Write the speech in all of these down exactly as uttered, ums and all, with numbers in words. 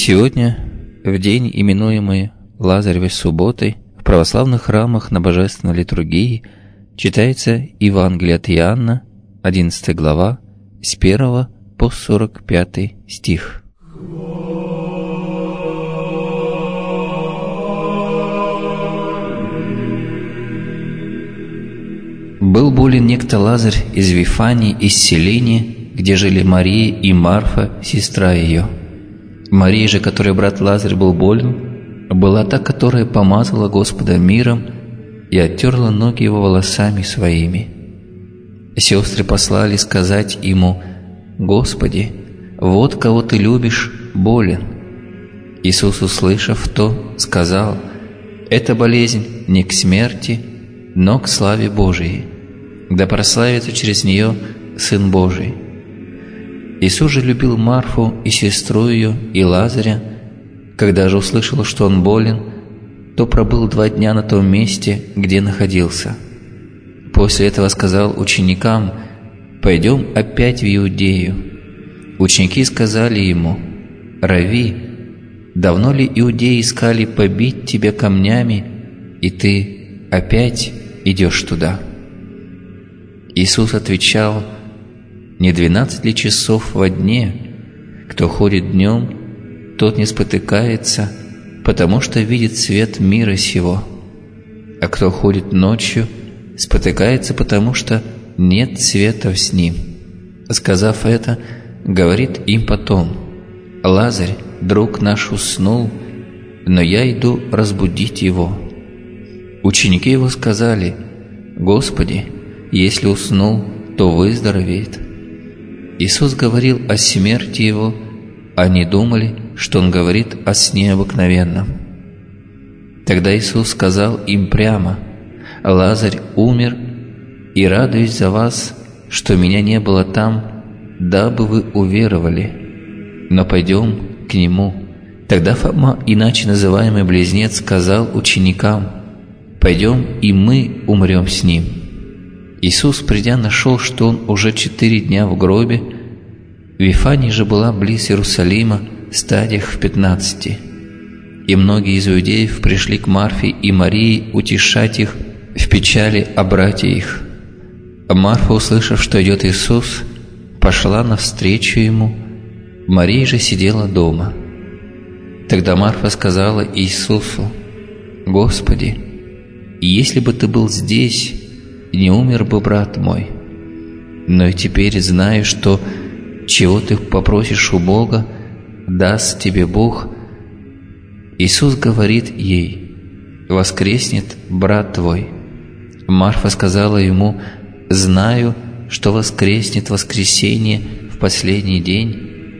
Сегодня, в день, именуемый Лазаревой субботой, в православных храмах на Божественной литургии читается Евангелие от Иоанна, одиннадцатая глава, с первого по сорок пятый стих. Был болен некто Лазарь из Вифании, из селения, где жили Мария и Марфа, сестра ее. Мария же, которой брат Лазарь был болен, была та, которая помазала Господа миром и оттерла ноги его волосами своими. Сестры послали сказать ему: «Господи, вот кого ты любишь, болен». Иисус, услышав то, сказал: «Эта болезнь не к смерти, но к славе Божией, да прославится через нее Сын Божий». Иисус же любил Марфу и сестру ее, и Лазаря. Когда же услышал, что он болен, то пробыл два дня на том месте, где находился. После этого сказал ученикам: «Пойдем опять в Иудею». Ученики сказали ему: «Рави, давно ли иудеи искали побить тебя камнями, и ты опять идешь туда?» Иисус отвечал: «Не двенадцать ли часов во дне? Кто ходит днем, тот не спотыкается, потому что видит свет мира сего. А кто ходит ночью, спотыкается, потому что нет света с ним». Сказав это, говорит им потом: «Лазарь, друг наш, уснул, но я иду разбудить его». Ученики его сказали: «Господи, если уснул, то выздоровеет». Иисус говорил о смерти его, они думали, что он говорит о сне обыкновенном. Тогда Иисус сказал им прямо: «Лазарь умер, и радуюсь за вас, что меня не было там, дабы вы уверовали. Но пойдем к нему». Тогда Фома, иначе называемый Близнец, сказал ученикам: «Пойдем, и мы умрем с ним». Иисус, придя, нашел, что он уже четыре дня в гробе. Вифания же была близ Иерусалима, стадиях в пятнадцати. И многие из иудеев пришли к Марфе и Марии утешать их в печали о брате их. Марфа, услышав, что идет Иисус, пошла навстречу ему, Мария же сидела дома. Тогда Марфа сказала Иисусу: «Господи, если бы ты был здесь, не умер бы брат мой. Но и теперь знаю, что чего ты попросишь у Бога, даст тебе Бог». Иисус говорит ей: «Воскреснет брат твой». Марфа сказала ему: «Знаю, что воскреснет воскресенье в последний день».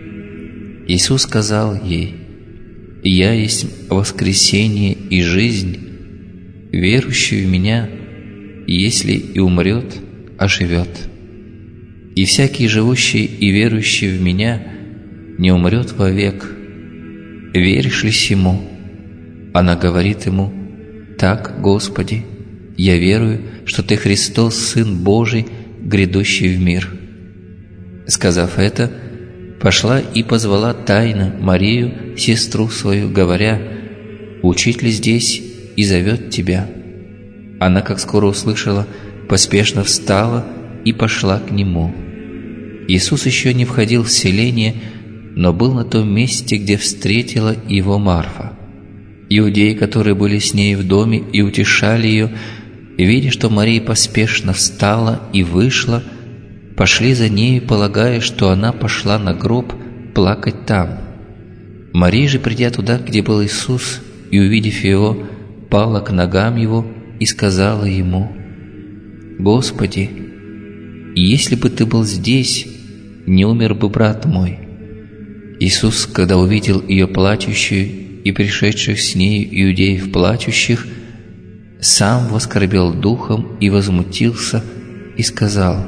Иисус сказал ей: «Я есть воскресение и жизнь. Верующий в Меня, если и умрет, оживет. И всякий живущий и верующий в Меня не умрет вовек. Веришь ли сему?» Она говорит ему: «Так, Господи, я верую, что Ты Христос, Сын Божий, грядущий в мир». Сказав это, пошла и позвала тайно Марию, сестру свою, говоря: «Учитель здесь и зовет тебя». Она, как скоро услышала, поспешно встала и пошла к нему. Иисус еще не входил в селение, но был на том месте, где встретила его Марфа. Иудеи, которые были с ней в доме и утешали ее, видя, что Мария поспешно встала и вышла, пошли за нею, полагая, что она пошла на гроб плакать там. Мария же, придя туда, где был Иисус, и увидев его, пала к ногам его и сказала ему: «Господи, если бы ты был здесь, не умер бы брат мой». Иисус, когда увидел ее плачущую и пришедших с нею иудеев плачущих, сам воскорбел духом и возмутился, и сказал: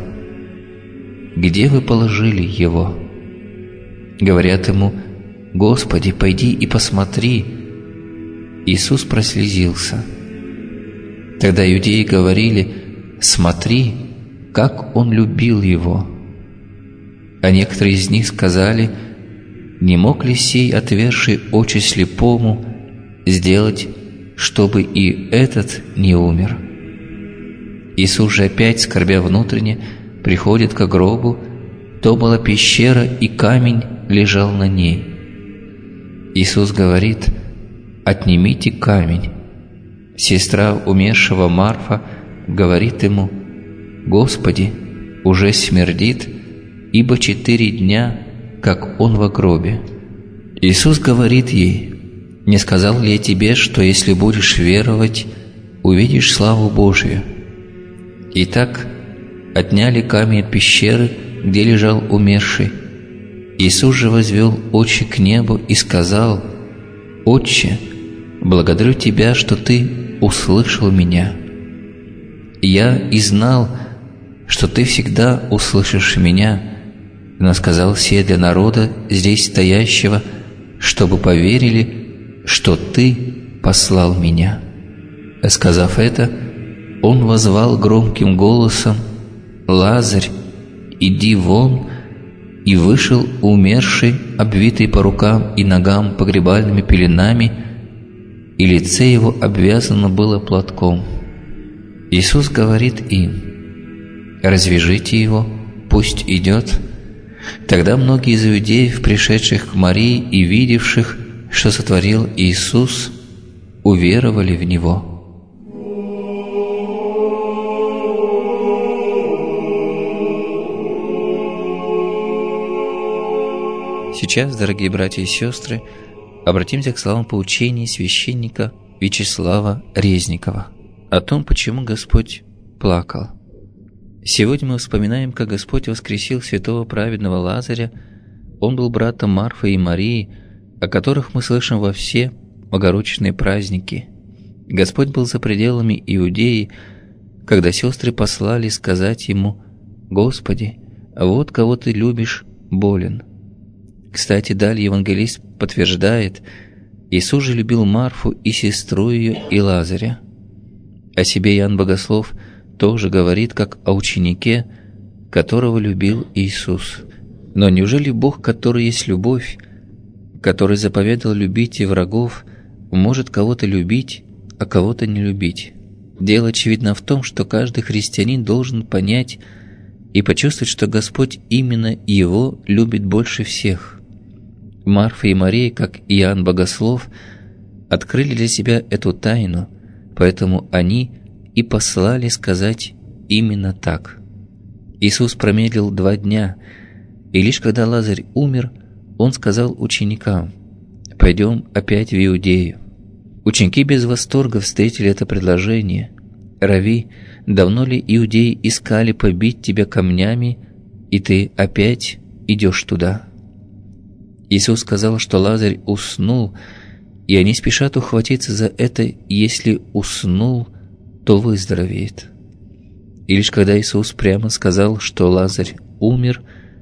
«Где вы положили его?» Говорят ему: «Господи, пойди и посмотри». Иисус прослезился. Тогда иудеи говорили: «Смотри, как он любил его». А некоторые из них сказали: не мог ли сей, отверший очи слепому, сделать, чтобы и этот не умер? Иисус же опять, скорбя внутренне, приходит к гробу. То была пещера, и камень лежал на ней. Иисус говорит: «Отнимите камень». Сестра умершего Марфа говорит ему: «Господи, уже смердит, ибо четыре дня, как он во гробе». Иисус говорит ей: «Не сказал ли я тебе, что если будешь веровать, увидишь славу Божию?» Итак, отняли камень от пещеры, где лежал умерший. Иисус же возвел очи к небу и сказал: «Отче, благодарю Тебя, что Ты услышал меня. Я и знал, что Ты всегда услышишь меня, но сказал сие для народа, здесь стоящего, чтобы поверили, что Ты послал меня». Сказав это, Он воззвал громким голосом: «Лазарь, иди вон!» И вышел умерший, обвитый по рукам и ногам погребальными пеленами, и лице его обвязано было платком. Иисус говорит им: «Развяжите его, пусть идет». Тогда многие из иудеев, пришедших к Марии и видевших, что сотворил Иисус, уверовали в Него. Сейчас, дорогие братья и сестры, обратимся к словам поучений священника Вячеслава Резникова о том, почему Господь плакал. Сегодня мы вспоминаем, как Господь воскресил святого праведного Лазаря. Он был братом Марфы и Марии, о которых мы слышим во все богородичные праздники. Господь был за пределами Иудеи, когда сестры послали сказать Ему: «Господи, вот кого Ты любишь, болен». Кстати, далее евангелист подтверждает: Иисус же любил Марфу и сестру ее, и Лазаря. О себе Иоанн Богослов тоже говорит, как о ученике, которого любил Иисус. Но неужели Бог, который есть любовь, который заповедал любить и врагов, может кого-то любить, а кого-то не любить? Дело очевидно в том, что каждый христианин должен понять и почувствовать, что Господь именно его любит больше всех. Марфа и Мария, как и Иоанн Богослов, открыли для себя эту тайну, поэтому они и послали сказать именно так. Иисус промедлил два дня, и лишь когда Лазарь умер, Он сказал ученикам: «Пойдем опять в Иудею». Ученики без восторга встретили это предложение. «Рави, давно ли иудеи искали побить тебя камнями, и ты опять идешь туда?» Иисус сказал, что Лазарь уснул, и они спешат ухватиться за это: если уснул, то выздоровеет. И лишь когда Иисус прямо сказал, что Лазарь умер,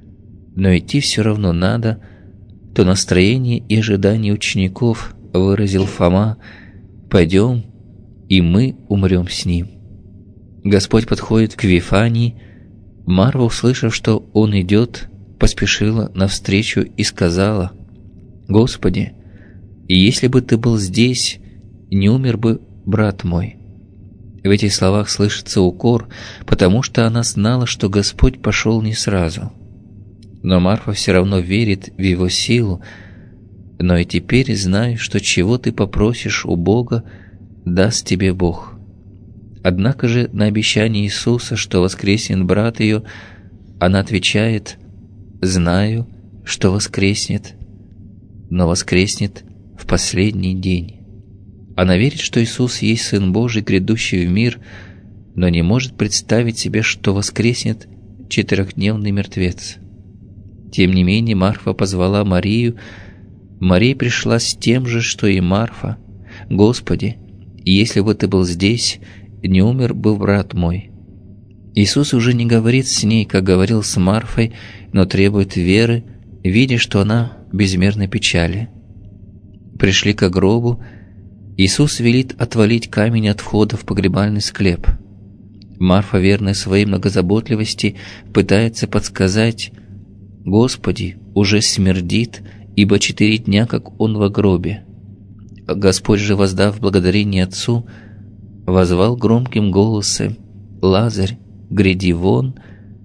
но идти все равно надо, то настроение и ожидание учеников выразил Фома: «Пойдем, и мы умрем с ним». Господь подходит к Вифании. Марфа, услышав, что Он идет, поспешила навстречу и сказала: «Господи, если бы Ты был здесь, не умер бы брат мой». В этих словах слышится укор, потому что она знала, что Господь пошел не сразу. Но Марфа все равно верит в Его силу. «Но и теперь знай, что чего ты попросишь у Бога, даст тебе Бог». Однако же на обещание Иисуса, что воскреснет брат ее, она отвечает: «Знаю, что воскреснет, но воскреснет в последний день». Она верит, что Иисус есть Сын Божий, грядущий в мир, но не может представить себе, что воскреснет четырехдневный мертвец. Тем не менее, Марфа позвала Марию. Мария пришла с тем же, что и Марфа: «Господи, если бы Ты был здесь, не умер бы брат мой». Иисус уже не говорит с ней, как говорил с Марфой, но требует веры, видя, что она в безмерной печали. Пришли к гробу. Иисус велит отвалить камень от входа в погребальный склеп. Марфа, верная своей многозаботливости, пытается подсказать: «Господи, уже смердит, ибо четыре дня, как он во гробе. Господь же, воздав благодарение Отцу, воззвал громким голосом: «Лазарь, гряди вон!»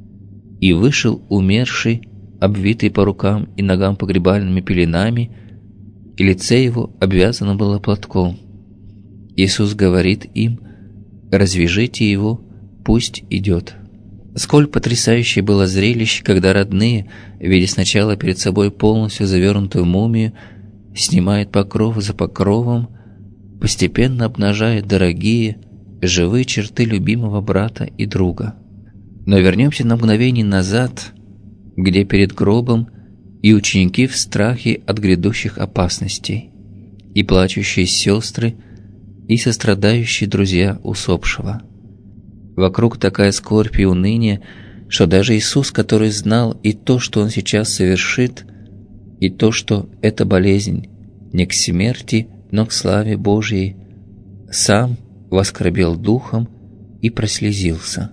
И вышел умерший, обвитый по рукам и ногам погребальными пеленами, и лице его обвязано было платком. Иисус говорит им: «Развяжите его, пусть идет». Сколь потрясающее было зрелище, когда родные, видя сначала перед собой полностью завернутую мумию, снимают покров за покровом, постепенно обнажают дорогие, живые черты любимого брата и друга. Но вернемся на мгновение назад, где перед гробом и ученики в страхе от грядущих опасностей, и плачущие сестры, и сострадающие друзья усопшего. Вокруг такая скорбь и уныние, что даже Иисус, который знал и то, что Он сейчас совершит, и то, что эта болезнь не к смерти, но к славе Божьей, сам воскорбел духом и прослезился.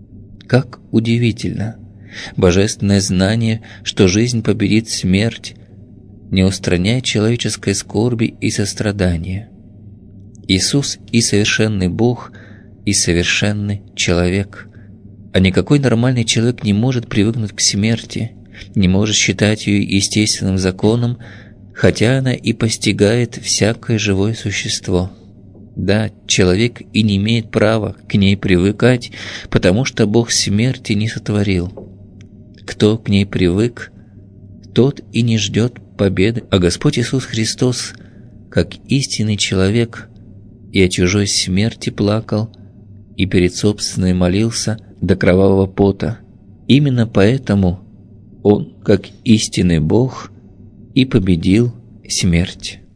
Как удивительно! Божественное знание, что жизнь победит смерть, не устраняет человеческой скорби и сострадания. Иисус и совершенный Бог, и совершенный человек. А никакой нормальный человек не может привыкнуть к смерти, не может считать ее естественным законом, хотя она и постигает всякое живое существо. Да, человек и не имеет права к ней привыкать, потому что Бог смерти не сотворил. Кто к ней привык, тот и не ждет победы. А Господь Иисус Христос, как истинный человек, и о чужой смерти плакал, и перед собственной молился до кровавого пота. Именно поэтому Он, как истинный Бог, и победил смерть.